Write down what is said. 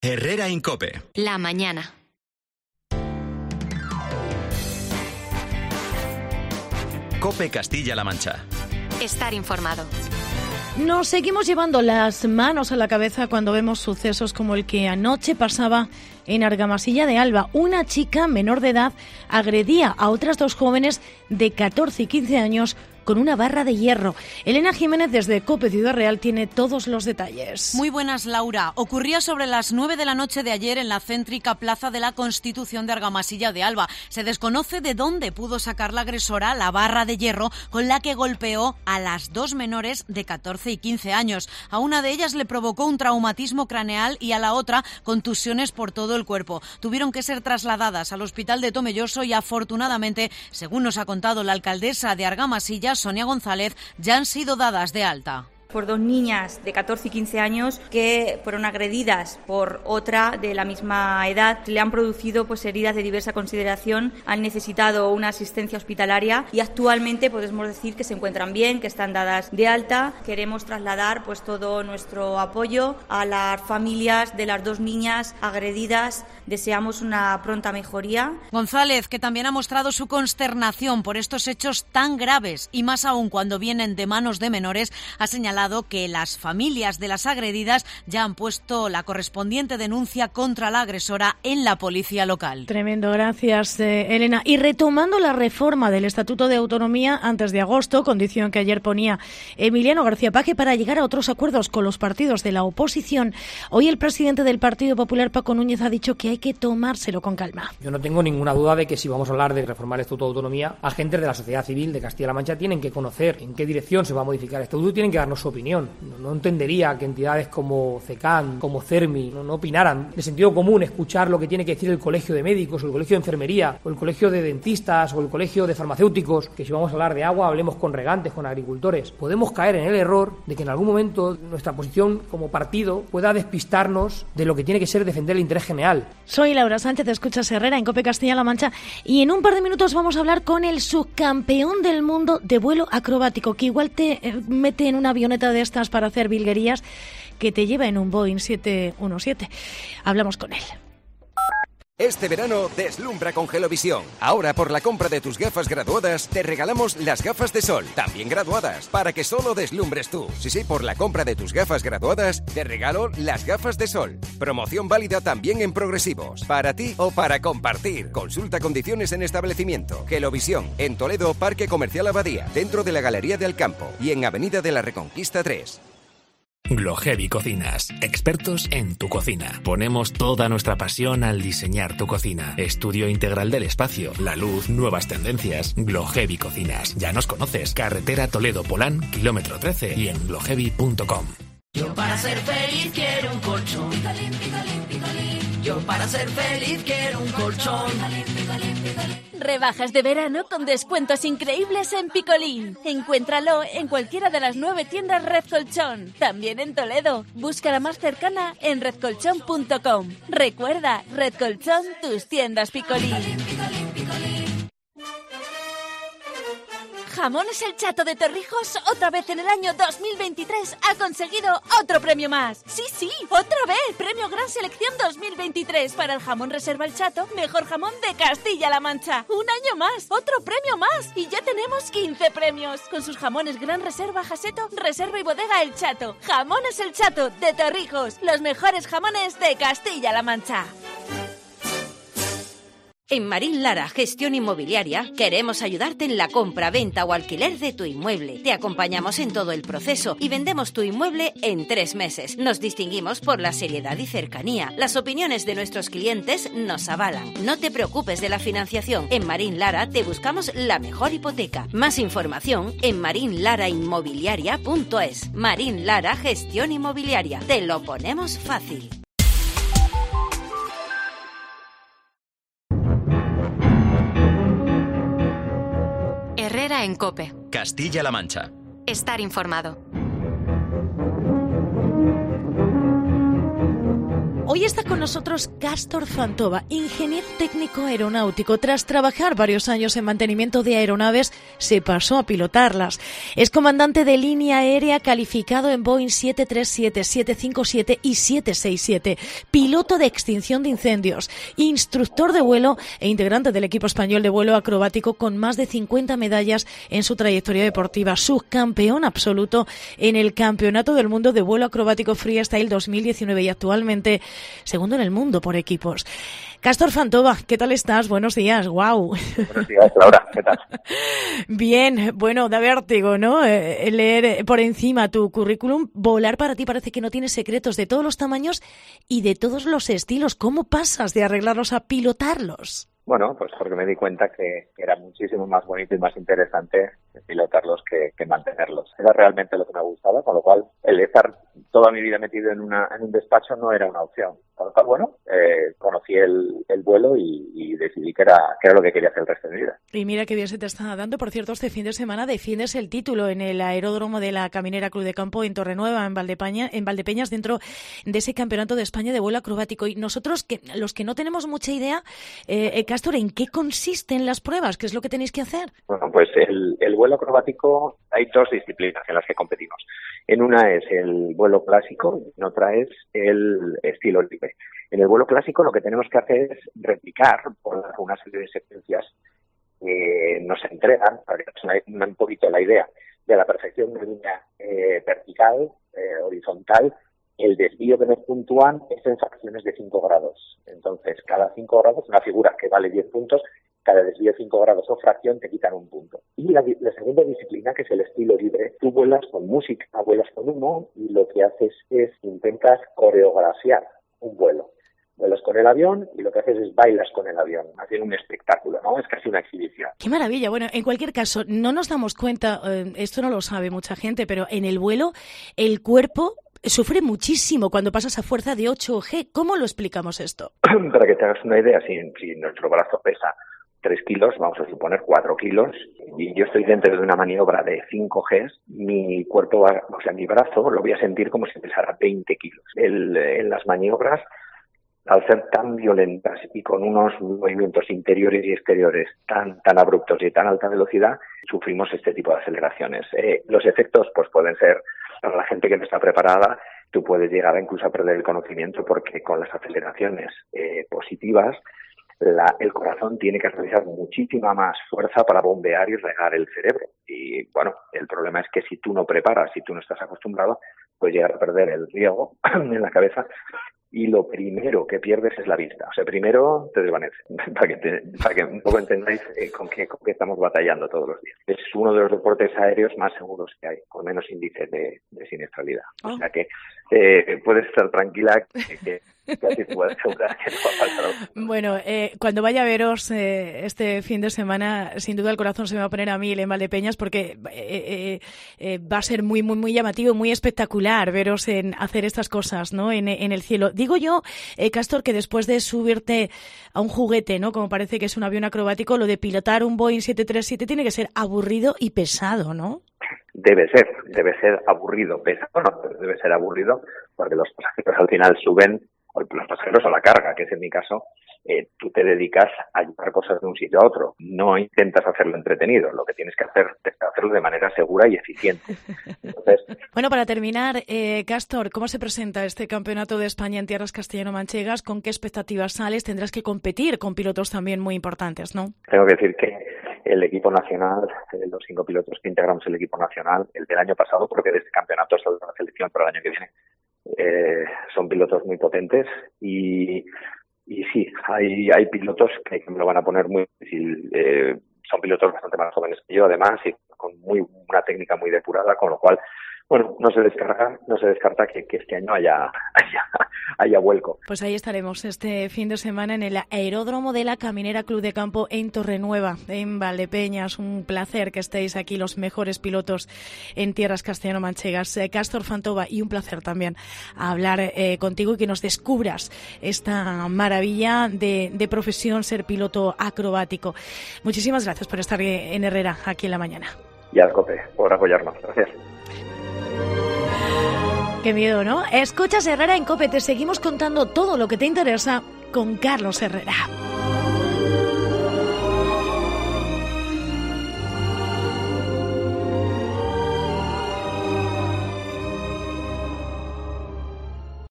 Herrera en COPE. La mañana. COPE Castilla-La Mancha. Estar informado. Nos seguimos llevando las manos a la cabeza cuando vemos sucesos como el que anoche pasaba en Argamasilla de Alba. Una chica menor de edad agredía a otras dos jóvenes de 14 y 15 años con una barra de hierro. Elena Jiménez desde COPE Ciudad Real tiene todos los detalles. Muy buenas, Laura. Ocurría sobre las 9 de la noche de ayer en la céntrica Plaza de la Constitución de Argamasilla de Alba. Se desconoce de dónde pudo sacar la agresora la barra de hierro con la que golpeó a las dos menores de 14 y 15 años. A una de ellas le provocó un traumatismo craneal y a la otra contusiones por todo el cuerpo. Tuvieron que ser trasladadas al hospital de Tomelloso y afortunadamente, según nos ha contado la alcaldesa de Argamasilla, Sonia González, ya han sido dadas de alta. Por dos niñas de 14 y 15 años que fueron agredidas por otra de la misma edad. Le han producido heridas de diversa consideración, han necesitado una asistencia hospitalaria y actualmente podemos decir que se encuentran bien, que están dadas de alta. Queremos trasladar todo nuestro apoyo a las familias de las dos niñas agredidas. Deseamos una pronta mejoría. González, que también ha mostrado su consternación por estos hechos tan graves y más aún cuando vienen de manos de menores, ha señalado que las familias de las agredidas ya han puesto la correspondiente denuncia contra la agresora en la policía local. Tremendo, gracias, Elena. Y retomando la reforma del Estatuto de Autonomía antes de agosto, condición que ayer ponía Emiliano García Paje para llegar a otros acuerdos con los partidos de la oposición, hoy el presidente del Partido Popular, Paco Núñez, ha dicho que hay que tomárselo con calma. Yo no tengo ninguna duda de que si vamos a hablar de reformar el Estatuto de Autonomía, agentes de la sociedad civil de Castilla-La Mancha tienen que conocer en qué dirección se va a modificar el Estatuto y tienen que darnos su opinión. No entendería que entidades como CECAN, como CERMI, no opinaran de sentido común escuchar lo que tiene que decir el Colegio de Médicos, o el Colegio de Enfermería, o el Colegio de Dentistas, o el Colegio de Farmacéuticos, que si vamos a hablar de agua hablemos con regantes, con agricultores. Podemos caer en el error de que en algún momento nuestra posición como partido pueda despistarnos de lo que tiene que ser defender el interés general. Soy Laura Sánchez, escuchas Herrera en COPE Castilla-La Mancha y en un par de minutos vamos a hablar con el subcampeón del mundo de vuelo acrobático, que igual te mete en una avioneta de estas para hacer virguerías, que te lleva en un Boeing 717. Hablamos con él. Este verano deslumbra con Gelovisión. Ahora por la compra de tus gafas graduadas te regalamos las gafas de sol, también graduadas, para que solo deslumbres tú. Sí, por la compra de tus gafas graduadas te regalo las gafas de sol. Promoción válida también en progresivos, para ti o para compartir. Consulta condiciones en establecimiento. Gelovisión, en Toledo, Parque Comercial Abadía, dentro de la Galería de Alcampo y en Avenida de la Reconquista 3. Glohevi Cocinas, expertos en tu cocina. Ponemos toda nuestra pasión al diseñar tu cocina. Estudio integral del espacio, la luz, nuevas tendencias. Glohevi Cocinas. Ya nos conoces. Carretera Toledo-Polán, kilómetro 13 y en glohevi.com. Yo para ser feliz quiero un colchón. Picolín, picolín, picolín. Yo para ser feliz quiero un colchón. Picolín, picolín, picolín. Rebajas de verano con descuentos increíbles en Picolín. Encuéntralo en cualquiera de las 9 tiendas Red Colchón. También en Toledo. Busca la más cercana en redcolchón.com. Recuerda, Red Colchón, tus tiendas Picolín. Picolín, picolín, picolín. Jamones El Chato de Torrijos, otra vez en el año 2023, ha conseguido otro premio más. Sí, otra vez. Premio Gran Selección 2023 para el jamón Reserva El Chato, mejor jamón de Castilla-La Mancha. Un año más, otro premio más. Y ya tenemos 15 premios. Con sus jamones Gran Reserva Jaseto, Reserva y Bodega El Chato. Jamones El Chato de Torrijos, los mejores jamones de Castilla-La Mancha. En Marín Lara Gestión Inmobiliaria queremos ayudarte en la compra, venta o alquiler de tu inmueble. Te acompañamos en todo el proceso y vendemos tu inmueble en 3 meses. Nos distinguimos por la seriedad y cercanía. Las opiniones de nuestros clientes nos avalan. No te preocupes de la financiación. En Marín Lara te buscamos la mejor hipoteca. Más información en marinlarainmobiliaria.es. Marín Lara Gestión Inmobiliaria. Te lo ponemos fácil. Herrera en COPE. Castilla-La Mancha. Estar informado. Hoy está con nosotros Castor Fantova, ingeniero técnico aeronáutico. Tras trabajar varios años en mantenimiento de aeronaves, se pasó a pilotarlas. Es comandante de línea aérea calificado en Boeing 737, 757 y 767, piloto de extinción de incendios, instructor de vuelo e integrante del equipo español de vuelo acrobático con más de 50 medallas en su trayectoria deportiva, subcampeón absoluto en el Campeonato del Mundo de Vuelo Acrobático Freestyle 2019 y actualmente segundo en el mundo por equipos. Castor Fantova, ¿qué tal estás? Buenos días, wow. Buenos días, Laura, ¿qué tal? Bien, bueno, da vértigo, ¿no? Leer por encima tu currículum. Volar para ti parece que no tiene secretos, de todos los tamaños y de todos los estilos. ¿Cómo pasas de arreglarlos a pilotarlos? Bueno, pues porque me di cuenta que era muchísimo más bonito y más interesante pilotarlos que mantenerlos. Era realmente lo que me gustaba, con lo cual el estar toda mi vida metido en un despacho no era una opción. Con lo cual, bueno, conocí el vuelo y decidí que era lo que quería hacer el resto de mi vida. Y mira qué bien se te está dando. Por cierto, este fin de semana defiendes el título en el aeródromo de la Caminera Club de Campo en Torrenueva, en Valdepeñas, dentro de ese Campeonato de España de vuelo acrobático. Y nosotros, los que no tenemos mucha idea, Castor, ¿en qué consisten las pruebas? ¿Qué es lo que tenéis que hacer? Bueno, pues el vuelo acrobático, hay dos disciplinas en las que competimos. En una es el vuelo clásico y en otra es el estilo libre. En el vuelo clásico lo que tenemos que hacer es replicar por una serie de secuencias que nos entregan, para que un poquito la idea de la perfección de línea vertical, horizontal. El desvío que nos puntúan es en fracciones de 5 grados. Entonces, cada 5 grados, una figura que vale 10 puntos, cada desvío de 5 grados o fracción te quitan un punto. Y la segunda disciplina, que es el estilo libre, tú vuelas con música, vuelas con humo y lo que haces es intentas coreografiar un vuelo. Vuelas con el avión y lo que haces es bailas con el avión, haciendo un espectáculo, ¿no? Es casi una exhibición. ¡Qué maravilla! Bueno, en cualquier caso, no nos damos cuenta, esto no lo sabe mucha gente, pero en el vuelo el cuerpo sufre muchísimo cuando pasas a fuerza de 8G. ¿Cómo lo explicamos esto? Para que te hagas una idea, si nuestro brazo pesa 3 kilos, vamos a suponer 4 kilos, y yo estoy dentro de una maniobra de 5G, mi cuerpo, mi brazo lo voy a sentir como si pesara 20 kilos. En las maniobras, al ser tan violentas y con unos movimientos interiores y exteriores tan abruptos y tan alta velocidad, sufrimos este tipo de aceleraciones. Los efectos pues pueden ser, para la gente que no está preparada, tú puedes llegar incluso a perder el conocimiento porque con las aceleraciones positivas, el corazón tiene que realizar muchísima más fuerza para bombear y regar el cerebro. Y bueno, el problema es que si tú no preparas, si tú no estás acostumbrado, puedes llegar a perder el riego en la cabeza y lo primero que pierdes es la vista. O sea, primero te desvanece, para que un poco entendáis con qué estamos batallando todos los días. Es uno de los deportes aéreos más seguros que hay, con menos índice de siniestralidad. O sea que puedes estar tranquila que casi puedes asegurar que no va a faltar. Bueno, cuando vaya a veros este fin de semana, sin duda el corazón se me va a poner a 1000 en Valdepeñas porque va a ser muy, muy, muy llamativo, muy espectacular veros en hacer estas cosas, ¿no? En el cielo. Digo yo, Castor, que después de subirte a un juguete, ¿no? Como parece que es un avión acrobático, lo de pilotar un Boeing 737 tiene que ser aburrido y pesado, ¿no? Debe ser aburrido, pesado, no, debe ser aburrido porque los pasajeros al final suben, los pasajeros a la carga, que es en mi caso, tú te dedicas a llevar cosas de un sitio a otro. No intentas hacerlo entretenido. Lo que tienes que hacer es hacerlo de manera segura y eficiente. Entonces, bueno, para terminar, Castor, ¿cómo se presenta este Campeonato de España en tierras castellano-manchegas? ¿Con qué expectativas sales? Tendrás que competir con pilotos también muy importantes, ¿no? Tengo que decir que el equipo nacional, los 5 pilotos que integramos el equipo nacional, el del año pasado, porque de este campeonato saldrá la selección para el año que viene, son pilotos muy potentes y sí, hay pilotos que me lo van a poner muy difícil. Son pilotos bastante más jóvenes que yo, además, y con una técnica muy depurada, con lo cual, bueno, no se descarta que este año haya vuelco. Pues ahí estaremos este fin de semana en el aeródromo de la Caminera Club de Campo en Torrenueva, en Valdepeñas. Un placer que estéis aquí los mejores pilotos en tierras castellano-manchegas. Castor Fantova, y un placer también hablar contigo y que nos descubras esta maravilla de profesión, ser piloto acrobático. Muchísimas gracias por estar en Herrera aquí en la mañana. Y al COPE por apoyarnos. Gracias. Qué miedo, ¿no? Escuchas Herrera en COPE, te seguimos contando todo lo que te interesa con Carlos Herrera.